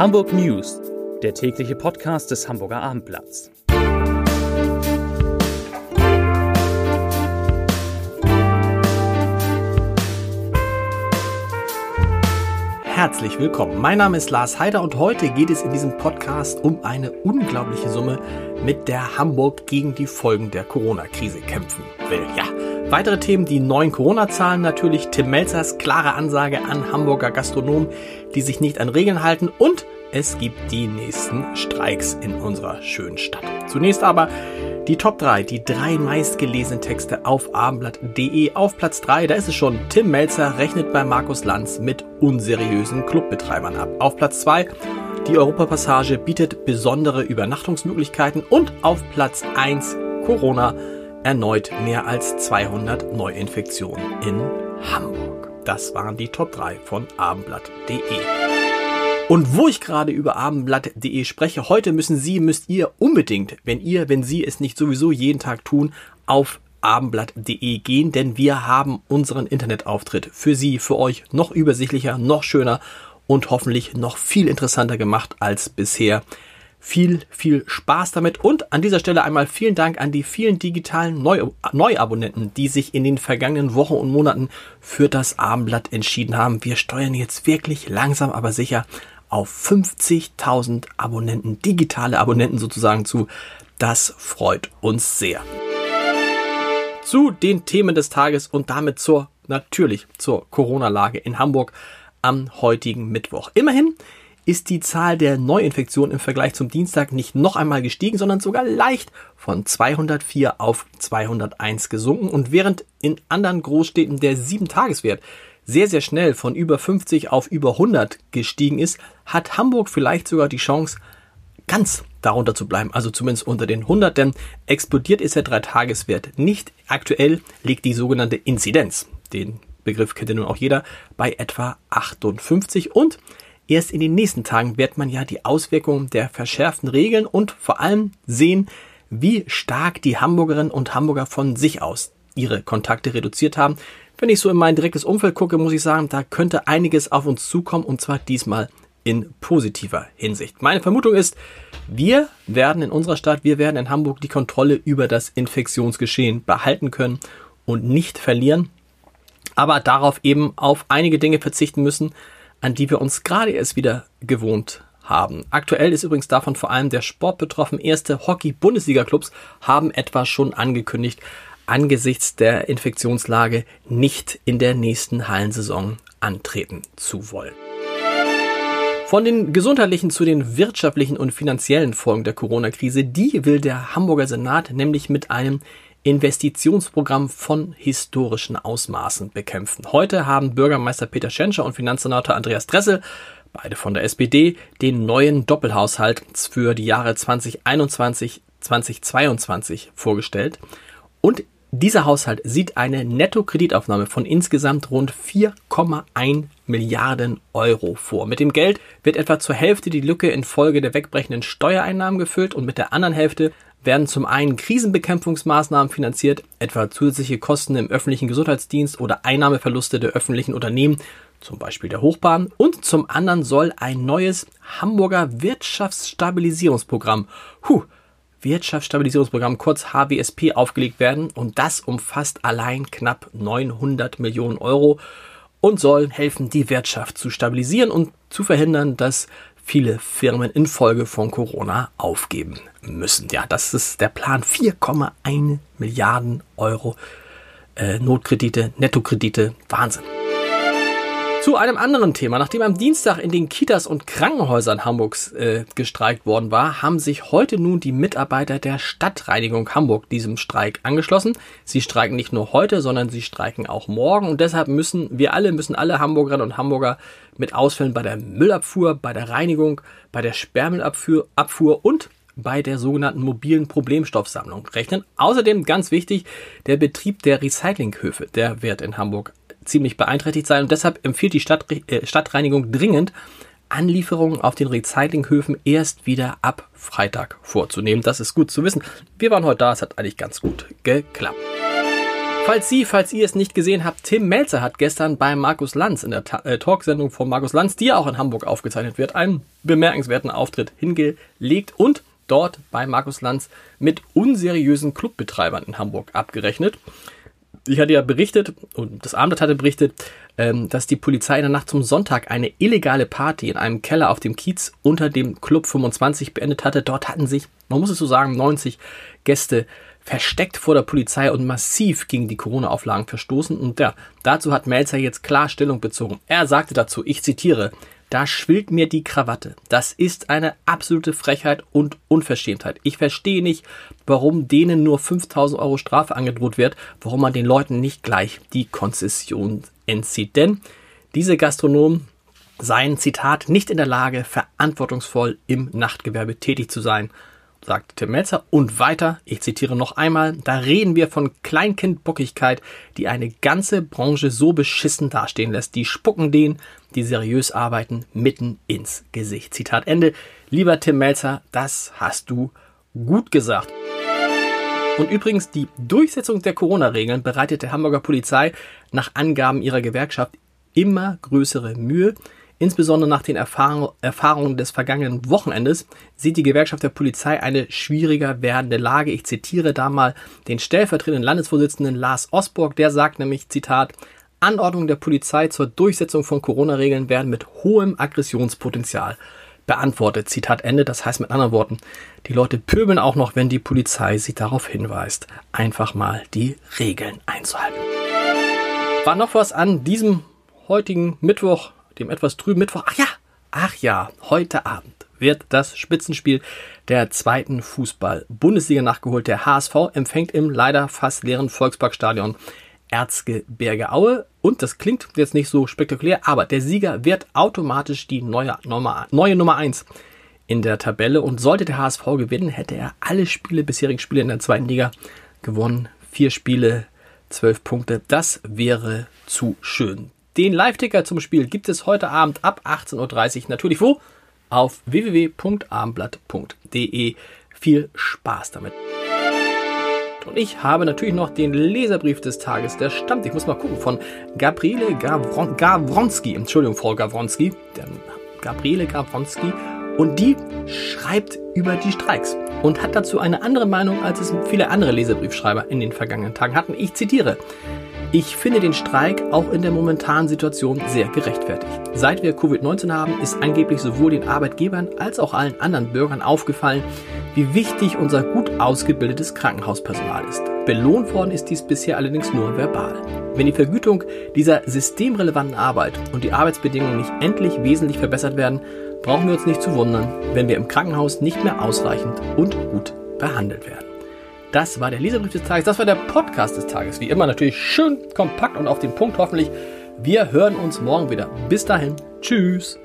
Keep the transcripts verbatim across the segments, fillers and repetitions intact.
Hamburg News, der tägliche Podcast des Hamburger Abendblatts. Herzlich willkommen. Mein Name ist Lars Heider und heute geht es in diesem Podcast um eine unglaubliche Summe, mit der Hamburg gegen die Folgen der Corona-Krise kämpfen will. Ja, weitere Themen, die neuen Corona-Zahlen natürlich, Tim Melzers klare Ansage an Hamburger Gastronomen, die sich nicht an Regeln halten, und es gibt die nächsten Streiks in unserer schönen Stadt. Zunächst aber die Top drei, die drei meistgelesenen Texte auf abendblatt punkt de. Auf Platz drei, da ist es schon, Tim Melzer rechnet bei Markus Lanz mit unseriösen Clubbetreibern ab. Auf Platz zwei, die Europapassage bietet besondere Übernachtungsmöglichkeiten. Und auf Platz eins, Corona, erneut mehr als zweihundert Neuinfektionen in Hamburg. Das waren die Top drei von abendblatt punkt de. Und wo ich gerade über abendblatt punkt de spreche, heute müssen Sie, müsst ihr unbedingt, wenn ihr, wenn Sie es nicht sowieso jeden Tag tun, auf abendblatt punkt de gehen, denn wir haben unseren Internetauftritt für Sie, für euch noch übersichtlicher, noch schöner und hoffentlich noch viel interessanter gemacht als bisher. Viel, viel Spaß damit und an dieser Stelle einmal vielen Dank an die vielen digitalen Neu- Neuabonnenten, die sich in den vergangenen Wochen und Monaten für das Abendblatt entschieden haben. Wir steuern jetzt wirklich langsam, aber sicher auf fünfzigtausend Abonnenten, digitale Abonnenten sozusagen zu. Das freut uns sehr. Zu den Themen des Tages und damit zur, natürlich zur Corona-Lage in Hamburg am heutigen Mittwoch. Immerhin ist die Zahl der Neuinfektionen im Vergleich zum Dienstag nicht noch einmal gestiegen, sondern sogar leicht von zweihundertvier auf zweihunderteins gesunken. Und während in anderen Großstädten der sieben Tages-Wert sehr, sehr schnell von über fünfzig auf über hundert gestiegen ist, hat Hamburg vielleicht sogar die Chance, ganz darunter zu bleiben, also zumindest unter den hundert, denn explodiert ist der drei Tages-Wert nicht. Aktuell liegt die sogenannte Inzidenz, den Begriff kennt ja nun auch jeder, bei etwa achtundfünfzig und erst in den nächsten Tagen wird man ja die Auswirkungen der verschärften Regeln und vor allem sehen, wie stark die Hamburgerinnen und Hamburger von sich aus ihre Kontakte reduziert haben. Wenn ich so in mein direktes Umfeld gucke, muss ich sagen, da könnte einiges auf uns zukommen und zwar diesmal in positiver Hinsicht. Meine Vermutung ist, wir werden in unserer Stadt, wir werden in Hamburg die Kontrolle über das Infektionsgeschehen behalten können und nicht verlieren, aber darauf eben auf einige Dinge verzichten müssen, an die wir uns gerade erst wieder gewohnt haben. Aktuell ist übrigens davon vor allem der Sport betroffen. Erste Hockey-Bundesliga-Clubs haben etwa schon angekündigt, angesichts der Infektionslage nicht in der nächsten Hallensaison antreten zu wollen. Von den gesundheitlichen zu den wirtschaftlichen und finanziellen Folgen der Corona-Krise, die will der Hamburger Senat nämlich mit einem Investitionsprogramm von historischen Ausmaßen bekämpfen. Heute haben Bürgermeister Peter Schenscher und Finanzsenator Andreas Dressel, beide von der S P D, den neuen Doppelhaushalt für die Jahre zweitausendeinundzwanzig bis zweitausendzweiundzwanzig vorgestellt. Und dieser Haushalt sieht eine Netto-Kreditaufnahme von insgesamt rund vier Komma eins Milliarden Euro vor. Mit dem Geld wird etwa zur Hälfte die Lücke infolge der wegbrechenden Steuereinnahmen gefüllt und mit der anderen Hälfte werden zum einen Krisenbekämpfungsmaßnahmen finanziert, etwa zusätzliche Kosten im öffentlichen Gesundheitsdienst oder Einnahmeverluste der öffentlichen Unternehmen, zum Beispiel der Hochbahn, und zum anderen soll ein neues Hamburger Wirtschaftsstabilisierungsprogramm, huh, Wirtschaftsstabilisierungsprogramm, kurz H W S P, aufgelegt werden und das umfasst allein knapp neunhundert Millionen Euro und soll helfen, die Wirtschaft zu stabilisieren und zu verhindern, dass viele Firmen infolge von Corona aufgeben müssen. Ja, das ist der Plan. vier Komma eins Milliarden Euro äh, Notkredite, Nettokredite. Wahnsinn. Zu einem anderen Thema. Nachdem am Dienstag in den Kitas und Krankenhäusern Hamburgs äh, gestreikt worden war, haben sich heute nun die Mitarbeiter der Stadtreinigung Hamburg diesem Streik angeschlossen. Sie streiken nicht nur heute, sondern sie streiken auch morgen. Und deshalb müssen wir alle, müssen alle Hamburgerinnen und Hamburger mit Ausfällen bei der Müllabfuhr, bei der Reinigung, bei der Sperrmüllabfuhr Abfuhr und bei der sogenannten mobilen Problemstoffsammlung rechnen. Außerdem, ganz wichtig, der Betrieb der Recyclinghöfe, der wird in Hamburg ziemlich beeinträchtigt sein und deshalb empfiehlt die Stadt, äh, Stadtreinigung dringend, Anlieferungen auf den Recyclinghöfen erst wieder ab Freitag vorzunehmen. Das ist gut zu wissen. Wir waren heute da, es hat eigentlich ganz gut geklappt. Falls Sie, falls ihr es nicht gesehen habt, Tim Mälzer hat gestern bei Markus Lanz in der Ta- äh, Talksendung von Markus Lanz, die ja auch in Hamburg aufgezeichnet wird, einen bemerkenswerten Auftritt hingelegt und dort bei Markus Lanz mit unseriösen Clubbetreibern in Hamburg abgerechnet. Ich hatte ja berichtet, und das Abendblatt hatte berichtet, ähm, dass die Polizei in der Nacht zum Sonntag eine illegale Party in einem Keller auf dem Kiez unter dem Club fünfundzwanzig beendet hatte. Dort hatten sich, man muss es so sagen, neunzig Gäste versteckt vor der Polizei und massiv gegen die Corona-Auflagen verstoßen. Und ja, dazu hat Mälzer jetzt klar Stellung bezogen. Er sagte dazu, ich zitiere, da schwillt mir die Krawatte. Das ist eine absolute Frechheit und Unverschämtheit. Ich verstehe nicht, warum denen nur fünftausend Euro Strafe angedroht wird, warum man den Leuten nicht gleich die Konzession entzieht. Denn diese Gastronomen seien, Zitat, nicht in der Lage, verantwortungsvoll im Nachtgewerbe tätig zu sein, sagte Tim Mälzer. Und weiter, ich zitiere noch einmal, da reden wir von Kleinkindbockigkeit, die eine ganze Branche so beschissen dastehen lässt. Die spucken denen, die seriös arbeiten, mitten ins Gesicht. Zitat Ende. Lieber Tim Mälzer, das hast du gut gesagt. Und übrigens, die Durchsetzung der Corona-Regeln bereitet der Hamburger Polizei nach Angaben ihrer Gewerkschaft immer größere Mühe. Insbesondere nach den Erfahrung, Erfahrungen des vergangenen Wochenendes sieht die Gewerkschaft der Polizei eine schwieriger werdende Lage. Ich zitiere da mal den stellvertretenden Landesvorsitzenden Lars Osborg, der sagt nämlich, Zitat, Anordnungen der Polizei zur Durchsetzung von Corona-Regeln werden mit hohem Aggressionspotenzial beantwortet. Zitat Ende. Das heißt mit anderen Worten, die Leute pöbeln auch noch, wenn die Polizei sie darauf hinweist, einfach mal die Regeln einzuhalten. War noch was an diesem heutigen Mittwoch, dem etwas trüben Mittwoch? Ach ja, ach ja, heute Abend wird das Spitzenspiel der zweiten Fußball-Bundesliga nachgeholt. Der H S V empfängt im leider fast leeren Volksparkstadion Erzgebirge Aue. Und das klingt jetzt nicht so spektakulär, aber der Sieger wird automatisch die neue Nummer, neue Nummer eins in der Tabelle. Und sollte der H S V gewinnen, hätte er alle Spiele, bisherigen Spiele in der zweiten Liga gewonnen. Vier Spiele, zwölf Punkte. Das wäre zu schön. Den Live-Ticker zum Spiel gibt es heute Abend ab achtzehn Uhr dreißig. Natürlich wo? Auf w w w punkt abendblatt punkt d e. Viel Spaß damit. Und ich habe natürlich noch den Leserbrief des Tages, der stammt, ich muss mal gucken, von Gabriele Gawron- Gawronski. Entschuldigung, Frau Gawronski. Gabriele Gawronski. Und die schreibt über die Streiks und hat dazu eine andere Meinung, als es viele andere Leserbriefschreiber in den vergangenen Tagen hatten. Ich zitiere. Ich finde den Streik auch in der momentanen Situation sehr gerechtfertigt. Seit wir Covid neunzehn haben, ist angeblich sowohl den Arbeitgebern als auch allen anderen Bürgern aufgefallen, wie wichtig unser gut ausgebildetes Krankenhauspersonal ist. Belohnt worden ist dies bisher allerdings nur verbal. Wenn die Vergütung dieser systemrelevanten Arbeit und die Arbeitsbedingungen nicht endlich wesentlich verbessert werden, brauchen wir uns nicht zu wundern, wenn wir im Krankenhaus nicht mehr ausreichend und gut behandelt werden. Das war der Leserbrief des Tages, das war der Podcast des Tages. Wie immer natürlich schön kompakt und auf den Punkt hoffentlich. Wir hören uns morgen wieder. Bis dahin. Tschüss.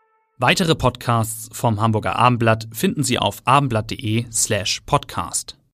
Weitere Podcasts vom Hamburger Abendblatt finden Sie auf abendblatt punkt de slash podcast.